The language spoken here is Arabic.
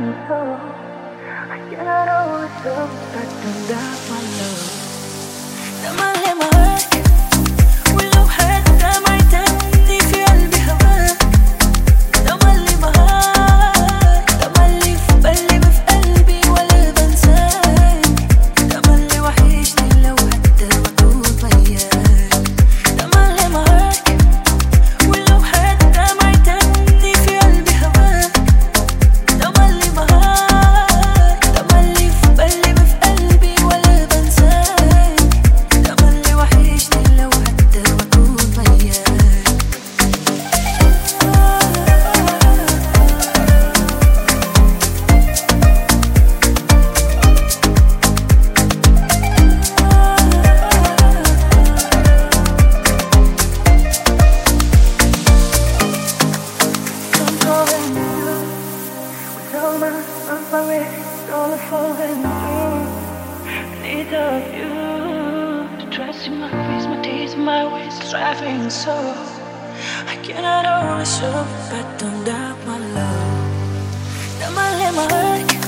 so I cannot always look back and down my love. لما هواك ولو حتى ما يتني في قلبي هواك. لما اللي معاك لما اللي في بالي في قلبي ولا بنساك. لما اللي وحشني لو حتى بكون وياك. لما اللي معاك ولو حتى ما يتني في قلبي هواك. لما اللي معاك لما اللي في بالي في قلبي ولا بنساك. لما اللي وحشني لو حتى بكون وياك. I'm calling you with all my ways, all I'm falling through. I need of you to trust in my face, my days, my ways, driving so I cannot always show, but don't doubt my love. لما اللي معاك